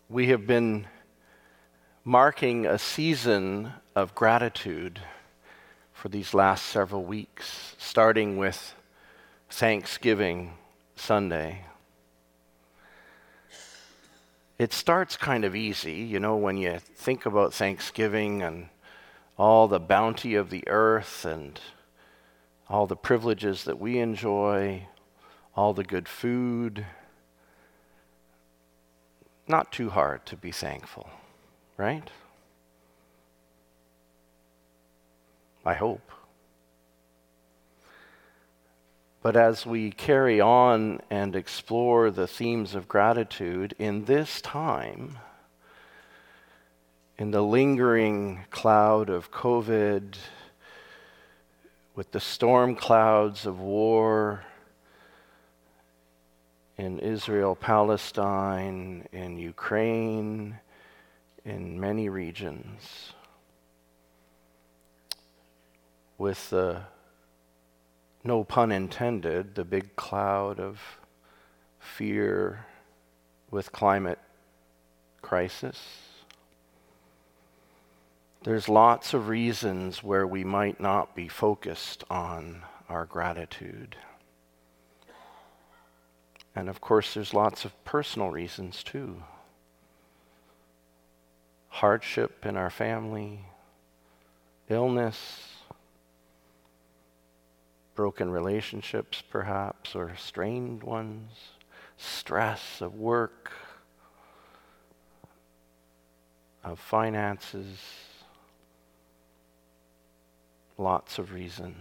We have been marking a season of gratitude for these last several weeks, starting with Thanksgiving Sunday. It starts kind of easy, when you think about Thanksgiving and all the bounty of the earth and all the privileges that we enjoy, all the good food. Not too hard to be thankful, right? I hope. But as we carry on and explore the themes of gratitude in this time, in the lingering cloud of COVID, with the storm clouds of war in Israel, Palestine, in Ukraine, in many regions, with the, no pun intended, the big cloud of fear with climate crisis. There's lots of reasons where we might not be focused on our gratitude. And of course, there's lots of personal reasons too. Hardship in our family, illness, broken relationships perhaps, or strained ones, stress of work, of finances, lots of reasons.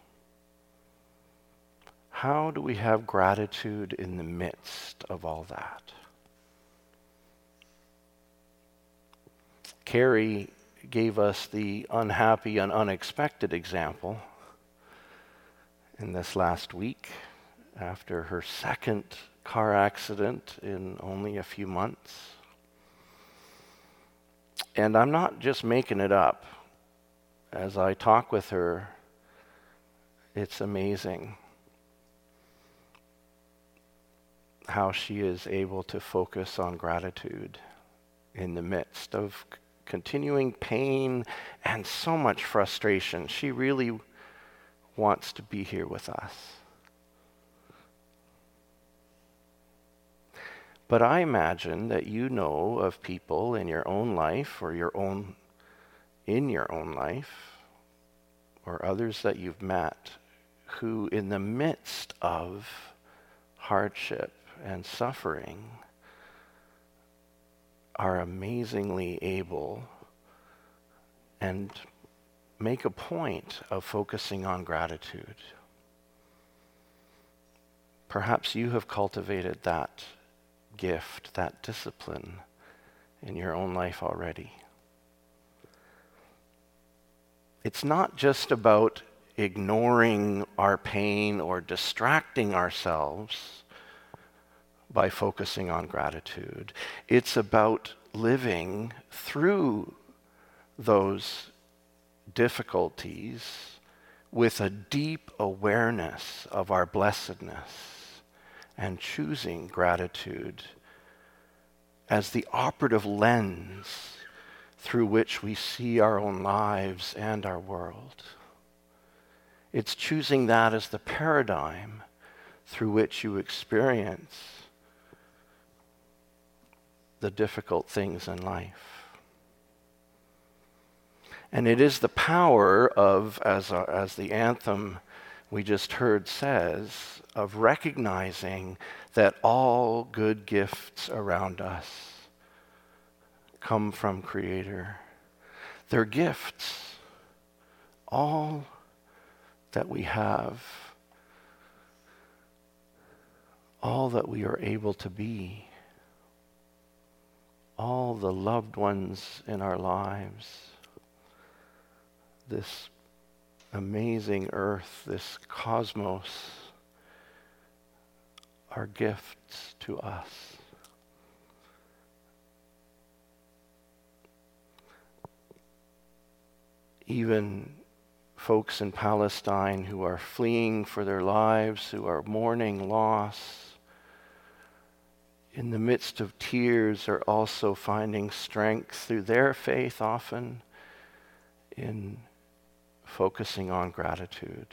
How do we have gratitude in the midst of all that? Carrie gave us the unhappy and unexpected example in this last week after her second car accident in only a few months. And I'm not just making it up. As I talk with her, it's amazing how she is able to focus on gratitude in the midst of continuing pain and so much frustration. She really wants to be here with us. But I imagine that you know of people in your own life or in your own life or others that you've met who in the midst of hardship and suffering are amazingly able and make a point of focusing on gratitude. Perhaps you have cultivated that gift, that discipline in your own life already. It's not just about ignoring our pain or distracting ourselves by focusing on gratitude. It's about living through those difficulties with a deep awareness of our blessedness and choosing gratitude as the operative lens through which we see our own lives and our world. It's choosing that as the paradigm through which you experience the difficult things in life. And it is the power of, as the anthem we just heard says, of recognizing that all good gifts around us come from Creator. They're gifts. All that we have, all that we are able to be, all the loved ones in our lives, this amazing earth, this cosmos, are gifts to us. Even folks in Palestine who are fleeing for their lives, who are mourning loss, in the midst of tears, are also finding strength through their faith often in focusing on gratitude.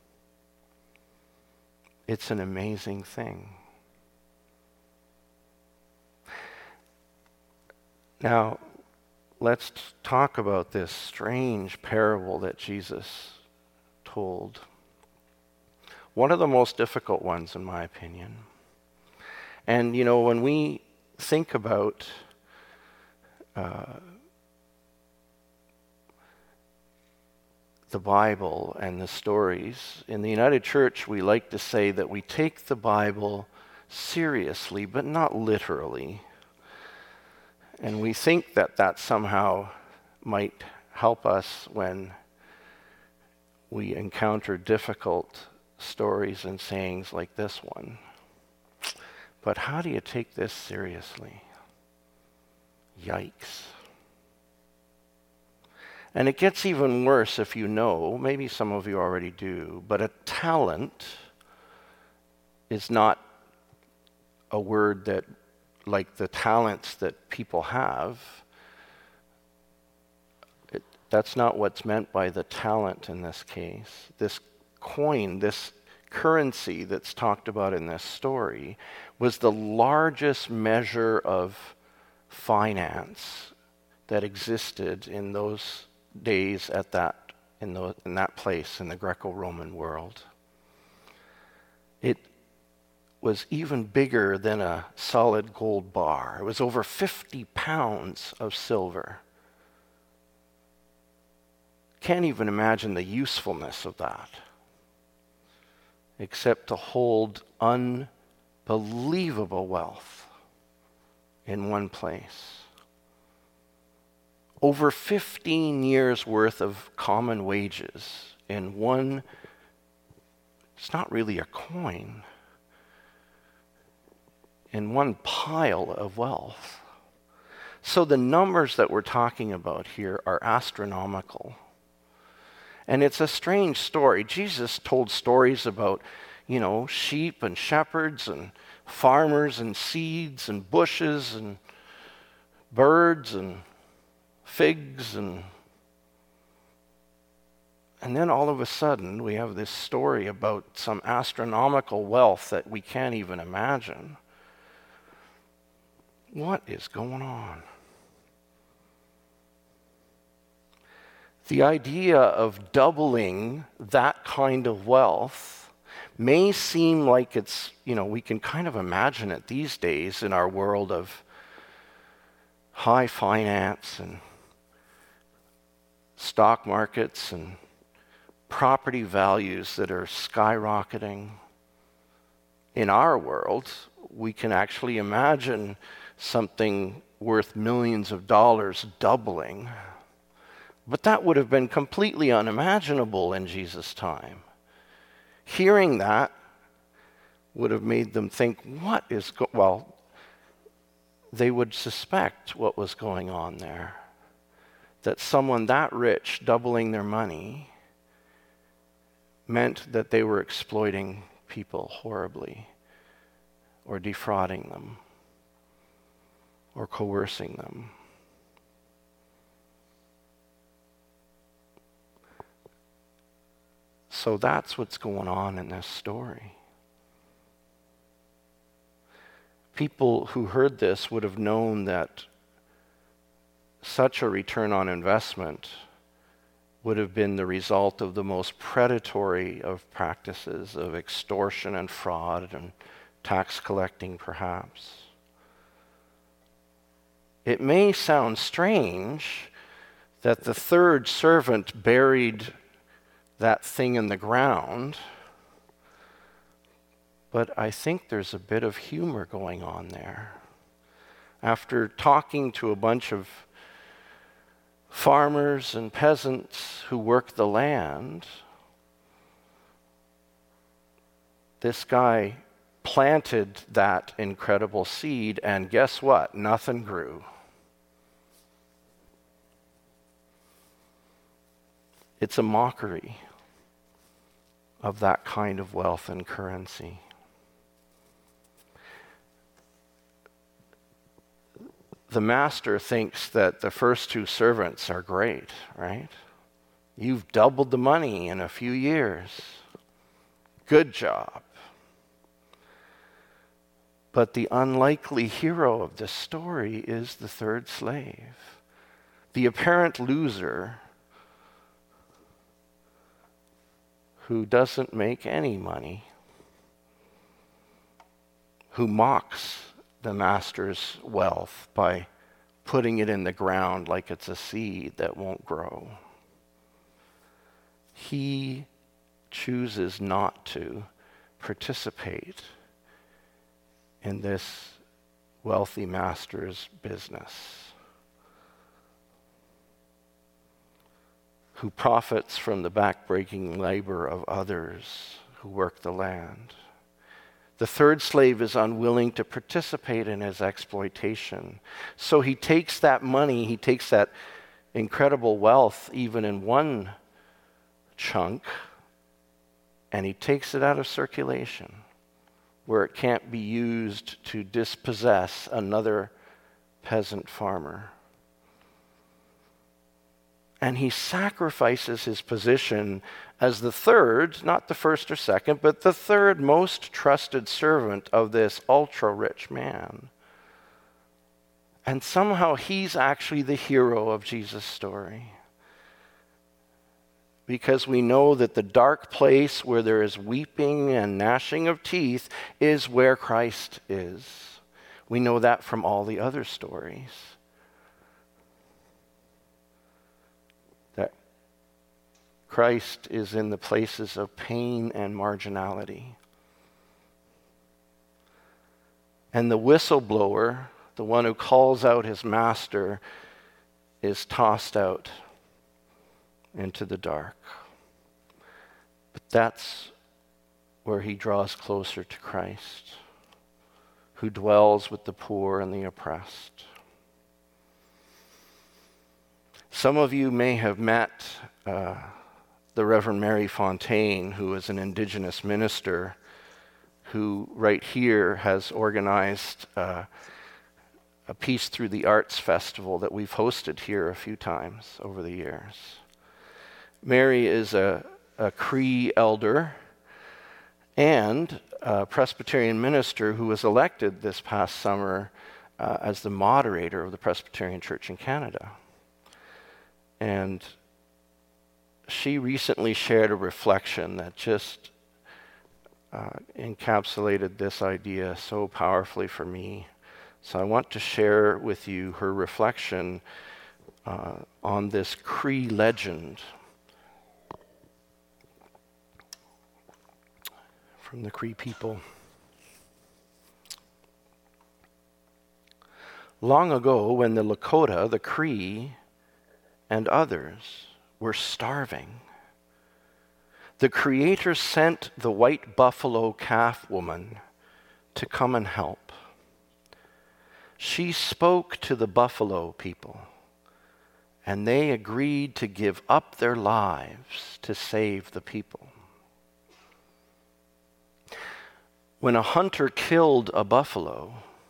It's an amazing thing. Now, let's talk about this strange parable that Jesus told. One of the most difficult ones, in my opinion. And, when we think about the Bible and the stories, in the United Church, we like to say that we take the Bible seriously, but not literally. And we think that that somehow might help us when we encounter difficult stories and sayings like this one. But how do you take this seriously? Yikes. And it gets even worse if you know, maybe some of you already do, but a talent is not a word that, like the talents that people have, that's not what's meant by the talent in this case. This coin, this currency that's talked about in this story, was the largest measure of finance that existed in those days in that place in the Greco-Roman world. It was even bigger than a solid gold bar. It was over 50 pounds of silver. Can't even imagine the usefulness of that, except to hold unbelievable wealth in one place. Over 15 years worth of common wages in one, it's not really a coin, in one pile of wealth. So the numbers that we're talking about here are astronomical. And it's a strange story. Jesus told stories about, sheep and shepherds and farmers and seeds and bushes and birds and figs and then all of a sudden we have this story about some astronomical wealth that we can't even imagine. What is going on? The idea of doubling that kind of wealth may seem like it's, we can kind of imagine it these days in our world of high finance and stock markets and property values that are skyrocketing. In our world, we can actually imagine something worth millions of dollars doubling. But that would have been completely unimaginable in Jesus' time. Hearing that would have made them think, they would suspect what was going on there. That someone that rich doubling their money meant that they were exploiting people horribly, or defrauding them, or coercing them. So that's what's going on in this story. People who heard this would have known that such a return on investment would have been the result of the most predatory of practices of extortion and fraud and tax collecting, perhaps. It may sound strange that the third servant buried that thing in the ground, but I think there's a bit of humor going on there. After talking to a bunch of farmers and peasants who work the land, this guy planted that incredible seed, and guess what? Nothing grew. It's a mockery of that kind of wealth and currency. the master thinks that the first two servants are great, right? You've doubled the money in a few years. Good job. But the unlikely hero of this story is the third slave, the apparent loser who doesn't make any money, who mocks the master's wealth by putting it in the ground like it's a seed that won't grow. He chooses not to participate in this wealthy master's business, who profits from the backbreaking labor of others who work the land. The third slave is unwilling to participate in his exploitation. So he takes that money, he takes that incredible wealth, even in one chunk, and he takes it out of circulation, where it can't be used to dispossess another peasant farmer. And he sacrifices his position as the third, not the first or second, but the third most trusted servant of this ultra-rich man. And somehow he's actually the hero of Jesus' story. Because we know that the dark place where there is weeping and gnashing of teeth is where Christ is. We know that from all the other stories. That Christ is in the places of pain and marginality. And the whistleblower, the one who calls out his master, is tossed out into the dark. But that's where he draws closer to Christ, who dwells with the poor and the oppressed. Some of you may have met the Reverend Mary Fontaine, who is an Indigenous minister who right here has organized a Peace Through the Arts festival that we've hosted here a few times over the years. Mary is a Cree elder and a Presbyterian minister who was elected this past summer as the moderator of the Presbyterian Church in Canada. And she recently shared a reflection that just encapsulated this idea so powerfully for me. So I want to share with you her reflection on this Cree legend from the Cree people. Long ago, when the Lakota, the Cree, and others were starving, the Creator sent the white buffalo calf woman to come and help. She spoke to the buffalo people, and they agreed to give up their lives to save the people. When a hunter killed a buffalo,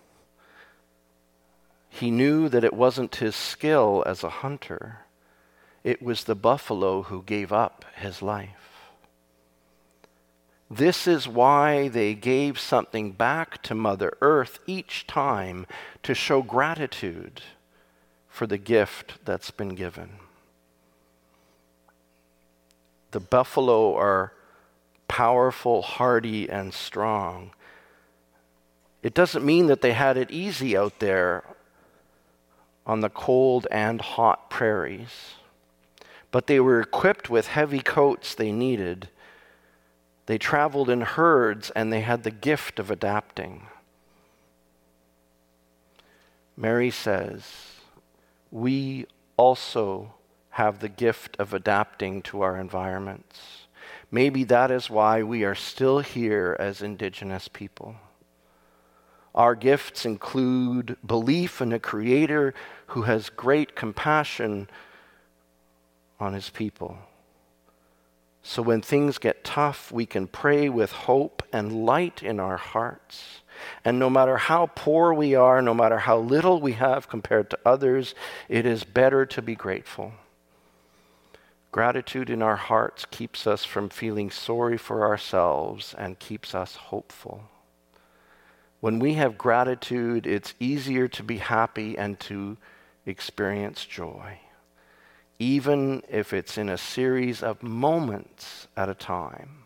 he knew that it wasn't his skill as a hunter, it was the buffalo who gave up his life. This is why they gave something back to Mother Earth each time to show gratitude for the gift that's been given. The buffalo are powerful, hardy, and strong. It doesn't mean that they had it easy out there on the cold and hot prairies, but they were equipped with heavy coats they needed. They traveled in herds, and they had the gift of adapting. Mary says, we also have the gift of adapting to our environments. Maybe that is why we are still here as Indigenous people. Our gifts include belief in a Creator who has great compassion on his people. So when things get tough, we can pray with hope and light in our hearts. And no matter how poor we are, no matter how little we have compared to others, it is better to be grateful. Gratitude in our hearts keeps us from feeling sorry for ourselves and keeps us hopeful. When we have gratitude, it's easier to be happy and to experience joy, even if it's in a series of moments at a time.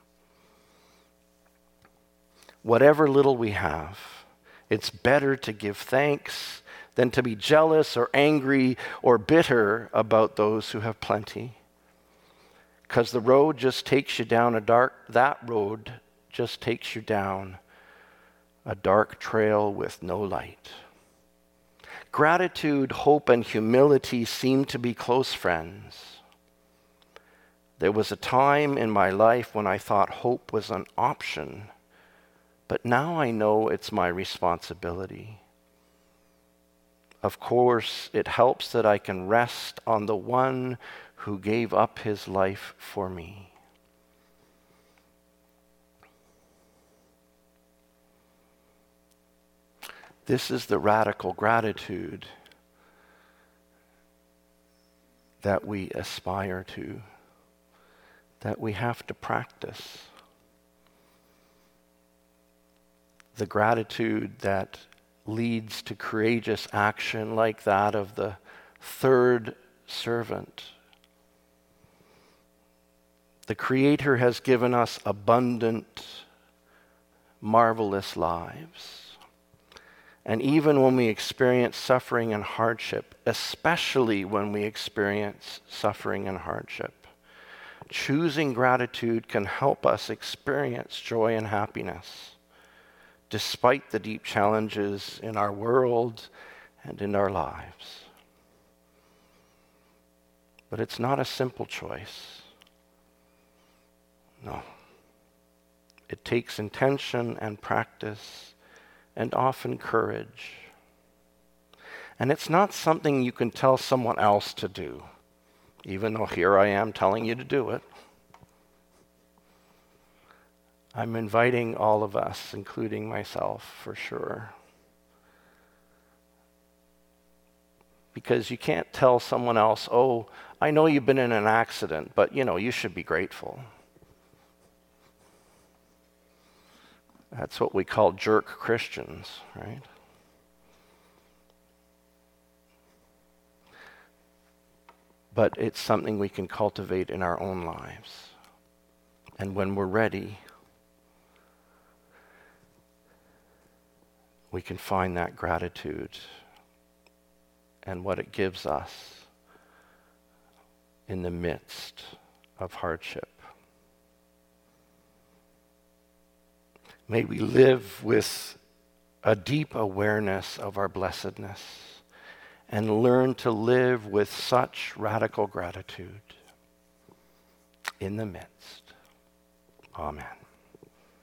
Whatever little we have, it's better to give thanks than to be jealous or angry or bitter about those who have plenty. Because the road just takes you down that road just takes you down a dark trail with no light. Gratitude, hope, and humility seem to be close friends. There was a time in my life when I thought hope was an option, but now I know it's my responsibility. Of course, it helps that I can rest on the one who gave up his life for me. This is the radical gratitude that we aspire to, that we have to practice. The gratitude that leads to courageous action like that of the third servant. The Creator has given us abundant, marvelous lives. And even when we experience suffering and hardship, especially when we experience suffering and hardship, choosing gratitude can help us experience joy and happiness, despite the deep challenges in our world and in our lives. But it's not a simple choice. No. It takes intention and practice and often courage. And it's not something you can tell someone else to do, even though here I am telling you to do it. I'm inviting all of us, including myself, for sure. Because you can't tell someone else, oh, I know you've been in an accident, but you should be grateful. That's what we call jerk Christians, right? But it's something we can cultivate in our own lives. And when we're ready, we can find that gratitude and what it gives us in the midst of hardship. May we live with a deep awareness of our blessedness and learn to live with such radical gratitude in the midst. Amen.